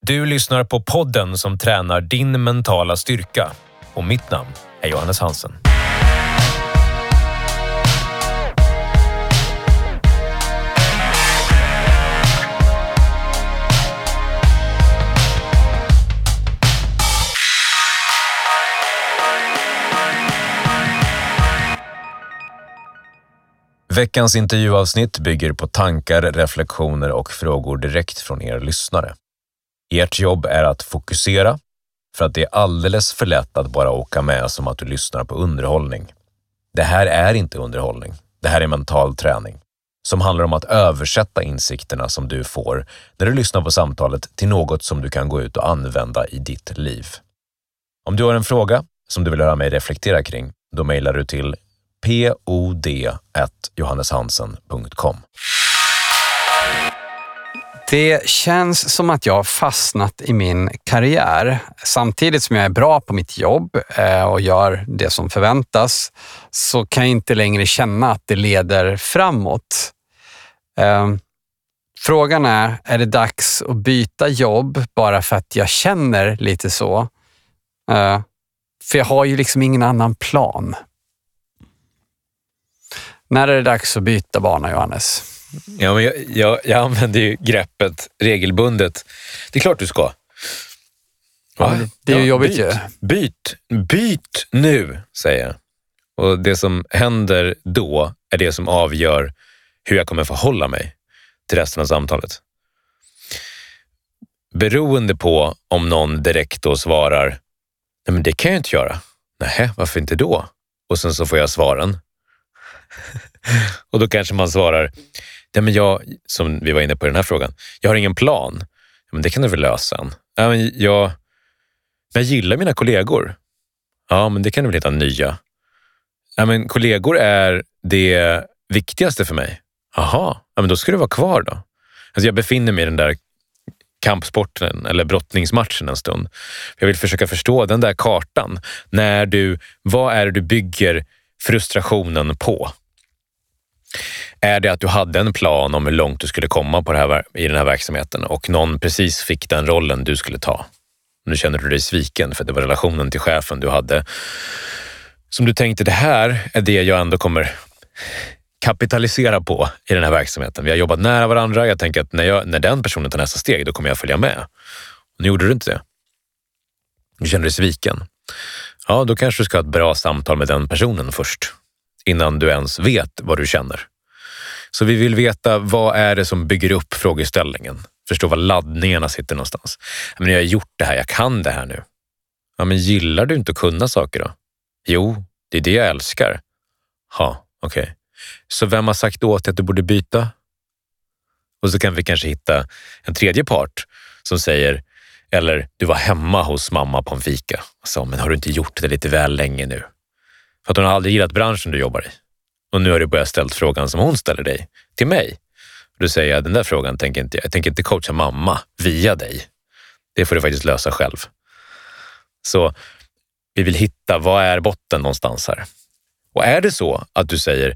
Du lyssnar på podden som tränar din mentala styrka. Och mitt namn är Johannes Hansen. Veckans intervjuavsnitt bygger på tankar, reflektioner och frågor direkt från er lyssnare. Ert jobb är att fokusera, för att det är alldeles för lätt att bara åka med som att du lyssnar på underhållning. Det här är inte underhållning. Det här är mental träning som handlar om att översätta insikterna som du får när du lyssnar på samtalet till något som du kan gå ut och använda i ditt liv. Om du har en fråga som du vill höra mig reflektera kring, då mejlar du till pod@johanneshansen.com. Det känns som att jag har fastnat i min karriär. Samtidigt som jag är bra på mitt jobb och gör det som förväntas, så kan jag inte längre känna att det leder framåt. Frågan är det dags att byta jobb bara för att jag känner lite så? För jag har ju liksom ingen annan plan. När är det dags att byta bana, Johannes? Ja, men jag använder ju greppet regelbundet. Det är klart du ska. Ja, det är ju jobbigt ju. Byt nu, säger jag. Och det som händer då är det som avgör hur jag kommer förhålla mig till resten av samtalet. Beroende på om någon direkt då svarar, nej men det kan jag inte göra. Nej, varför inte då? Och sen så får jag svaren. Och då kanske man svarar, ja, men jag, som vi var inne på i den här frågan, jag har ingen plan. Ja, men det kan du väl lösa en. Ja, men jag gillar mina kollegor. Ja, men det kan du väl hitta nya. Ja, men kollegor är det viktigaste för mig. Aha, ja, men då ska du vara kvar då. Alltså jag befinner mig i den där kampsporten eller brottningsmatchen en stund. Jag vill försöka förstå den där kartan. Vad är det du bygger frustrationen på? Är det att du hade en plan om hur långt du skulle komma i den här verksamheten och någon precis fick den rollen du skulle ta? Nu känner du dig sviken för det var relationen till chefen du hade som du tänkte, det här är det jag ändå kommer kapitalisera på i den här verksamheten. Vi har jobbat nära varandra. Jag tänker att när den personen tar nästa steg, då kommer jag följa med. Och nu gjorde du inte det. Du känner dig sviken. Ja, då kanske du ska ha ett bra samtal med den personen först. Innan du ens vet vad du känner. Så vi vill veta, vad är det som bygger upp frågeställningen? Förstå var laddningarna sitter någonstans. Men jag har gjort det här, jag kan det här nu. Ja, men gillar du inte att kunna saker då? Jo, det är det jag älskar. Ja, okej. Så vem har sagt åt dig att du borde byta? Och så kan vi kanske hitta en tredje part som säger, eller du var hemma hos mamma på en fika. Så, men har du inte gjort det lite väl länge nu? För att hon har aldrig gillat branschen du jobbar i. Och nu har du börjat ställt frågan som hon ställer dig till mig. Då säger jag, den där frågan jag tänker inte coacha mamma via dig. Det får du faktiskt lösa själv. Så vi vill hitta, vad är botten någonstans här? Och är det så att du säger,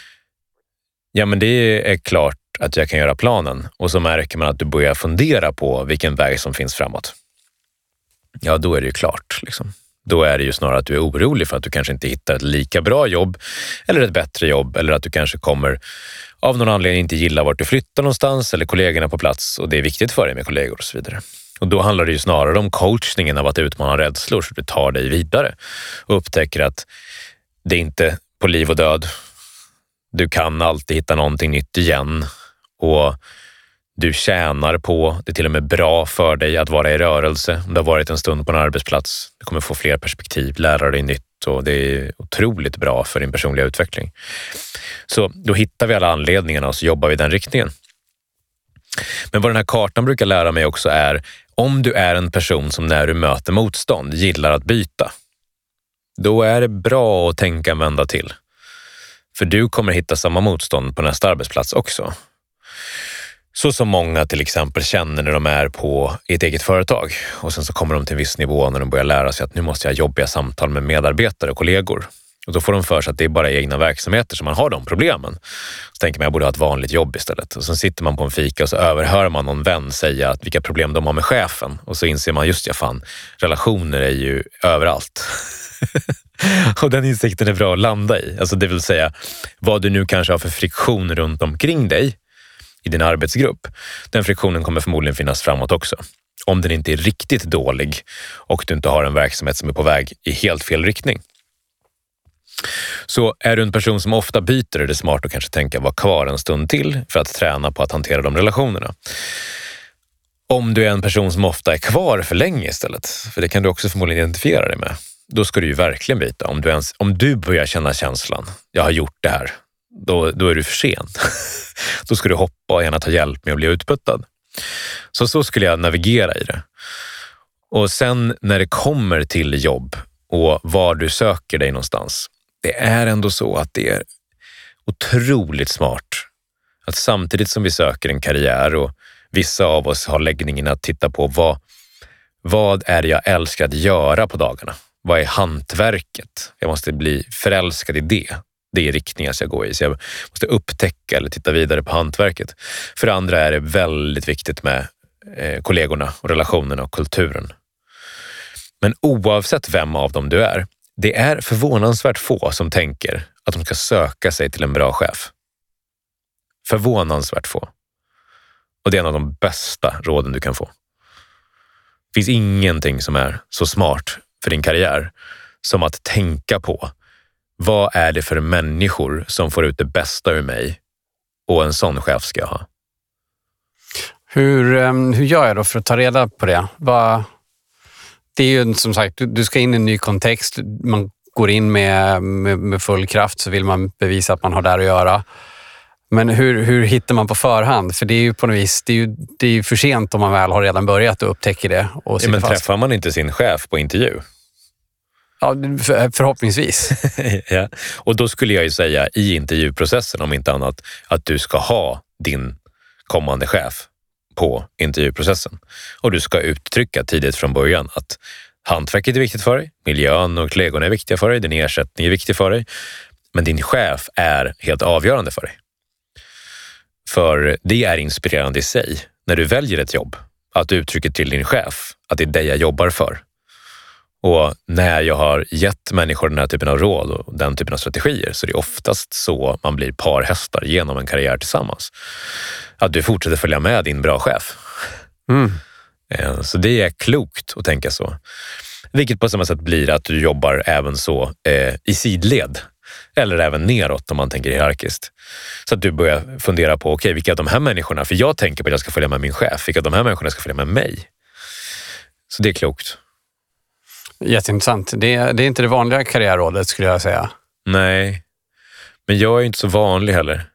ja men det är klart att jag kan göra planen, och så märker man att du börjar fundera på vilken väg som finns framåt. Ja, då är det ju klart liksom. Då är det ju snarare att du är orolig för att du kanske inte hittar ett lika bra jobb eller ett bättre jobb, eller att du kanske kommer av någon anledning inte gilla vart du flyttar någonstans eller kollegorna på plats och det är viktigt för dig med kollegor och så vidare. Och då handlar det ju snarare om coachningen av att utmana rädslor så att du tar dig vidare och upptäcker att det är inte på liv och död. Du kan alltid hitta någonting nytt igen och du tjänar på, det är till och med bra för dig att vara i rörelse. Om du har varit en stund på en arbetsplats, du kommer få fler perspektiv, lära dig nytt och det är otroligt bra för din personliga utveckling. Så då hittar vi alla anledningarna och så jobbar vi i den riktningen. Men vad den här kartan brukar lära mig också är, om du är en person som när du möter motstånd gillar att byta, då är det bra att tänka vända till. För du kommer hitta samma motstånd på nästa arbetsplats också. Så som många till exempel känner när de är i ett eget företag och sen så kommer de till en viss nivå när de börjar lära sig att nu måste jag ha jobbiga samtal med medarbetare och kollegor. Och då får de för sig att det är bara i egna verksamheter som man har de problemen. Så tänker man, jag borde ha ett vanligt jobb istället. Och så sitter man på en fika och så överhör man någon vän säga att vilka problem de har med chefen. Och så inser man, just relationer är ju överallt. Och den insikten är bra att landa i. Alltså det vill säga, vad du nu kanske har för friktion runt omkring dig i din arbetsgrupp. Den friktionen kommer förmodligen finnas framåt också. Om den inte är riktigt dålig och du inte har en verksamhet som är på väg i helt fel riktning. Så är du en person som ofta byter är det smart att kanske tänka vara kvar en stund till för att träna på att hantera de relationerna. Om du är en person som ofta är kvar för länge istället, för det kan du också förmodligen identifiera dig med, då ska du ju verkligen byta. Om du börjar känna känslan, jag har gjort det här, då är du för sen. Då ska du hoppa och gärna ta hjälp med att bli utputtad. Så skulle jag navigera i det. Och sen när det kommer till jobb och var du söker dig någonstans, det är ändå så att det är otroligt smart att samtidigt som vi söker en karriär och vissa av oss har läggningen att titta på vad är det jag älskar att göra på dagarna? Vad är hantverket? Jag måste bli förälskad i det. Det är riktningen jag ska gå i. Så jag måste upptäcka eller titta vidare på hantverket. För det andra är det väldigt viktigt med kollegorna och relationerna och kulturen. Men oavsett vem av dem du är, det är förvånansvärt få som tänker att de ska söka sig till en bra chef. Förvånansvärt få. Och det är en av de bästa råden du kan få. Det finns ingenting som är så smart för din karriär som att tänka på vad är det för människor som får ut det bästa ur mig, och en sån chef ska jag ha. Hur gör jag då för att ta reda på det? Det är ju som sagt, du ska in i en ny kontext. Man går in med full kraft, så vill man bevisa att man har där att göra. Men hur hittar man på förhand? För det är ju på något vis, det är ju för sent om man väl har redan börjat och upptäcker det. Och men träffar man inte sin chef på intervju? Ja, förhoppningsvis. Ja. Och då skulle jag ju säga i intervjuprocessen, om inte annat, att du ska ha din kommande chef på intervjuprocessen. Och du ska uttrycka tidigt från början att hantverket är viktigt för dig, miljön och kollegorna är viktiga för dig, din ersättning är viktig för dig, men din chef är helt avgörande för dig. För det är inspirerande i sig när du väljer ett jobb, att du uttrycker till din chef att det är det jag jobbar för. Och när jag har gett människor den här typen av råd och den typen av strategier, så är det oftast så man blir parhästar genom en karriär tillsammans. Att du fortsätter följa med din bra chef. Så det är klokt att tänka så. Vilket på samma sätt blir att du jobbar även så i sidled. Eller även neråt om man tänker hierarkiskt. Så att du börjar fundera på, okej, vilka av de här människorna, för jag tänker på att jag ska följa med min chef, vilka av de här människorna ska följa med mig. Så det är klokt. Jätteintressant. Det är inte det vanliga karriärrådet, skulle jag säga. Nej, men jag är inte så vanlig heller.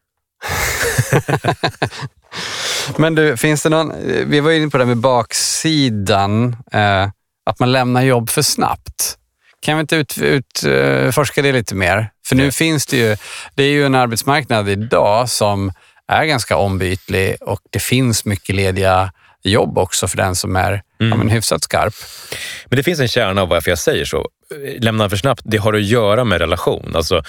Men du, finns det någon... Vi var inne på det med baksidan. Att man lämnar jobb för snabbt. Kan vi inte utforska det lite mer? För nu finns det ju... Det är ju en arbetsmarknad idag som är ganska ombytlig. Och det finns mycket lediga jobb också för den som är hyfsat skarp. Men det finns en kärna av varför jag säger så. Lämna för snabbt, det har att göra med relation. Alltså,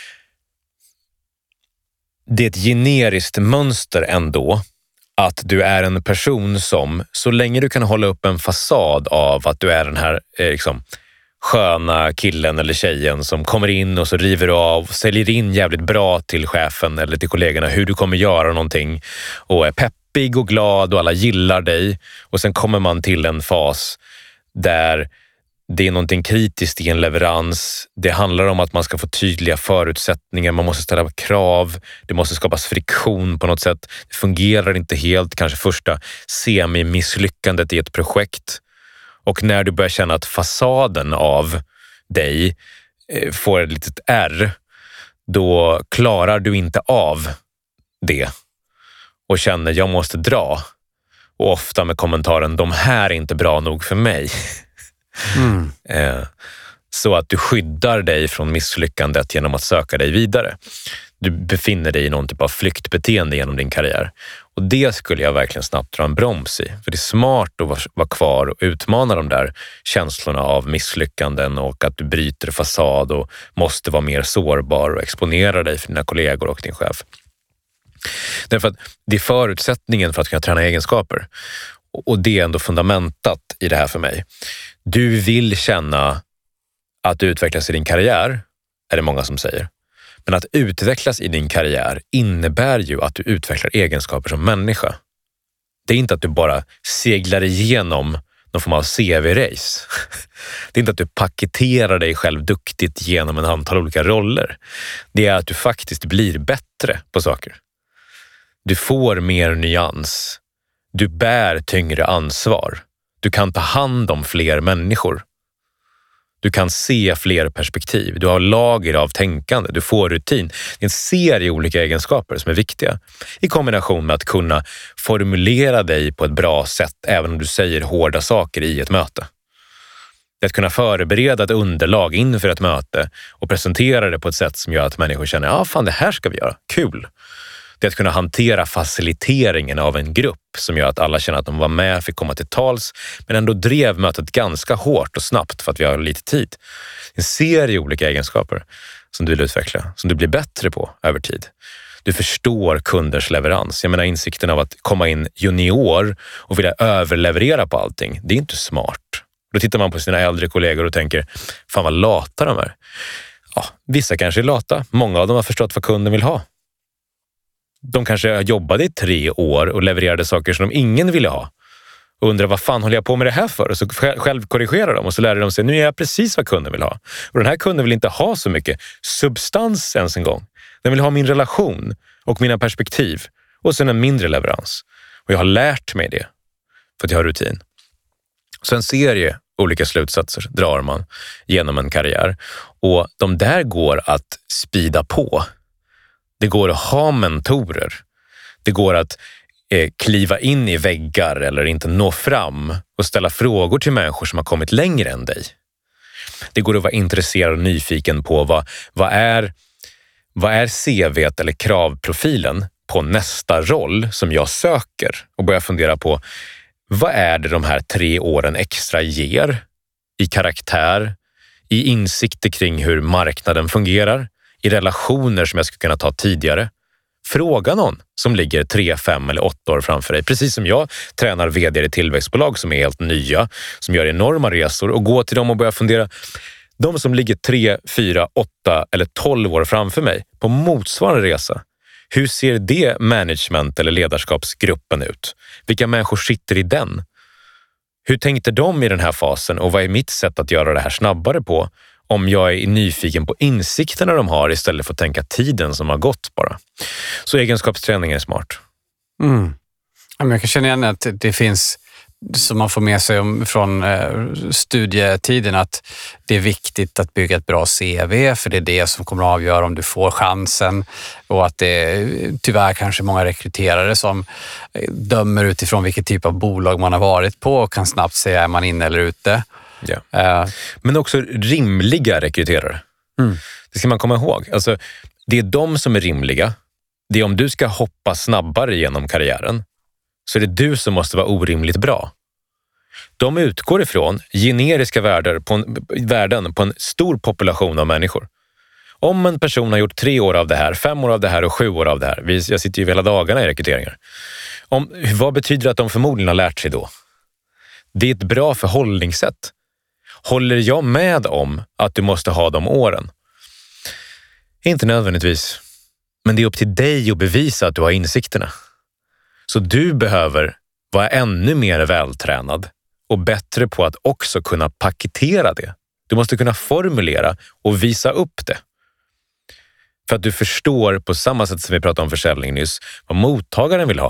det är ett generiskt mönster ändå att du är en person som, så länge du kan hålla upp en fasad av att du är den här sköna killen eller tjejen som kommer in och så river du av, säljer in jävligt bra till chefen eller till kollegorna hur du kommer göra någonting och är peppig och glad och alla gillar dig, och sen kommer man till en fas där det är någonting kritiskt i en leverans. Det handlar om att man ska få tydliga förutsättningar. Man måste ställa krav. Det måste skapas friktion på något sätt. Det fungerar inte helt. Kanske första semi-misslyckandet i ett projekt. Och när du börjar känna att fasaden av dig får ett litet R, då klarar du inte av det. Och känner, jag måste dra. Och ofta med kommentaren, de här är inte bra nog för mig. så att du skyddar dig från misslyckandet genom att söka dig vidare. Du befinner dig i någon typ av flyktbeteende genom din karriär. Och det skulle jag verkligen snabbt dra en broms i. För det är smart att vara kvar och utmana de där känslorna av misslyckanden och att du bryter fasad och måste vara mer sårbar och exponera dig för dina kollegor och din chef. Därför att det är förutsättningen för att kunna träna egenskaper. Och det är ändå fundamentat i det här för mig. Du vill känna att du utvecklas i din karriär, är det många som säger. Men att utvecklas i din karriär innebär ju att du utvecklar egenskaper som människa. Det är inte att du bara seglar igenom någon form av CV-race. Det är inte att du paketerar dig själv duktigt genom en antal olika roller. Det är att du faktiskt blir bättre på saker. Du får mer nyans. Du bär tyngre ansvar. Du kan ta hand om fler människor. Du kan se fler perspektiv. Du har lager av tänkande. Du får rutin. Det är en serie olika egenskaper som är viktiga. I kombination med att kunna formulera dig på ett bra sätt även om du säger hårda saker i ett möte. Det är att kunna förbereda ett underlag inför ett möte och presentera det på ett sätt som gör att människor känner ja, fan det här ska vi göra. Kul. Det är att kunna hantera faciliteringen av en grupp som gör att alla känner att de var med, fick komma till tals, men ändå drev mötet ganska hårt och snabbt för att vi har lite tid. En serie olika egenskaper som du vill utveckla, som du blir bättre på över tid. Du förstår kunders leverans. Jag menar insikten av att komma in junior och vilja överleverera på allting, det är inte smart. Då tittar man på sina äldre kollegor och tänker, fan vad lata de är. Ja, vissa kanske är lata, många av dem har förstått vad kunden vill ha. De kanske jobbade i 3 år och levererade saker som de ingen ville ha. Och undrar vad fan håller jag på med det här för? Och så själv korrigerar de och så lär de sig, nu är jag precis vad kunden vill ha. Och den här kunden vill inte ha så mycket substans ens en gång. Den vill ha min relation och mina perspektiv. Och sen en mindre leverans. Och jag har lärt mig det för att jag har rutin. Så en serie olika slutsatser drar man genom en karriär. Och de där går att spida på. Det går att ha mentorer. Det går att kliva in i väggar eller inte nå fram och ställa frågor till människor som har kommit längre än dig. Det går att vara intresserad och nyfiken på vad är CV:t eller kravprofilen på nästa roll som jag söker och börja fundera på vad är det de här 3 åren extra ger i karaktär, i insikter kring hur marknaden fungerar, i relationer som jag skulle kunna ta tidigare. Fråga någon som ligger 3, 5 eller 8 år framför dig. Precis som jag tränar vd i tillväxtbolag som är helt nya, som gör enorma resor och gå till dem och börja fundera. De som ligger 3, 4, 8 eller 12 år framför mig på motsvarande resa. Hur ser det management- eller ledarskapsgruppen ut? Vilka människor sitter i den? Hur tänkte de i den här fasen och vad är mitt sätt att göra det här snabbare på? Om jag är nyfiken på insikterna de har istället för att tänka tiden som har gått bara. Så egenskapsträning är smart. Mm. Jag kan känna igen att det finns, som man får med sig från studietiden, att det är viktigt att bygga ett bra CV för det är det som kommer att avgöra om du får chansen, och att det är tyvärr kanske många rekryterare som dömer utifrån vilket typ av bolag man har varit på och kan snabbt säga är man inne eller ute. Ja. Men också rimliga rekryterare. Det ska man komma ihåg. Alltså, det är de som är rimliga. Det är om du ska hoppa snabbare genom karriären så är det du som måste vara orimligt bra. De utgår ifrån generiska värden på en stor population av människor. Om en person har gjort 3 år av det här, 5 år av det här och 7 år av det här. Jag sitter ju hela dagarna i rekryteringar. Vad betyder det att de förmodligen har lärt sig då? Det är ett bra förhållningssätt. Håller jag med om att du måste ha de åren? Inte nödvändigtvis. Men det är upp till dig att bevisa att du har insikterna. Så du behöver vara ännu mer vältränad och bättre på att också kunna paketera det. Du måste kunna formulera och visa upp det. För att du förstår på samma sätt som vi pratade om försäljning nyss vad mottagaren vill ha.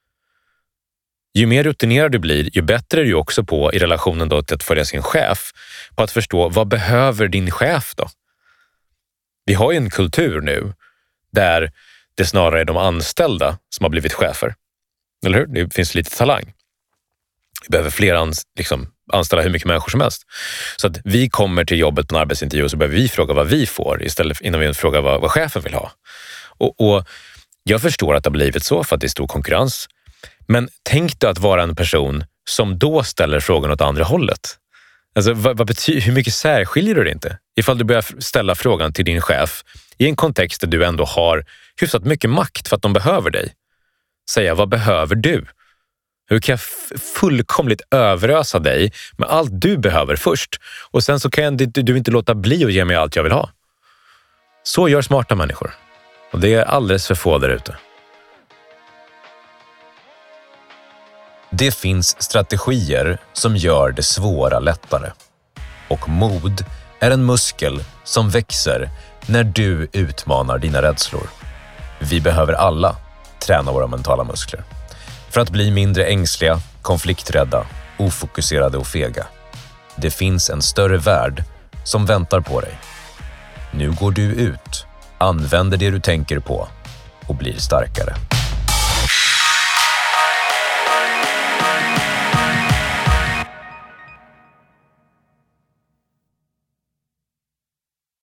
Ju mer rutinerad du blir, ju bättre är du också på i relationen då till att följa sin chef. På att förstå, vad behöver din chef då? Vi har ju en kultur nu där det snarare är de anställda som har blivit chefer. Eller hur? Det finns lite talang. Vi behöver fler anställa hur mycket människor som helst. Så att vi kommer till jobbet på en arbetsintervju och så behöver vi fråga vad vi får istället innan vi frågar vad chefen vill ha. Och jag förstår att det har blivit så för att det är stor konkurrens. Men tänk dig att vara en person som då ställer frågan åt andra hållet. Alltså, vad betyder, hur mycket särskiljer du det inte? Ifall du börjar ställa frågan till din chef i en kontext där du ändå har hyfsat mycket makt för att de behöver dig. Säga, vad behöver du? Hur kan jag fullkomligt överösa dig med allt du behöver först? Och sen så kan du inte låta bli att ge mig allt jag vill ha. Så gör smarta människor. Och det är alldeles för få där ute. Det finns strategier som gör det svåra lättare. Och mod är en muskel som växer när du utmanar dina rädslor. Vi behöver alla träna våra mentala muskler för att bli mindre ängsliga, konflikträdda, ofokuserade och fega. Det finns en större värld som väntar på dig. Nu går du ut, använder det du tänker på och blir starkare.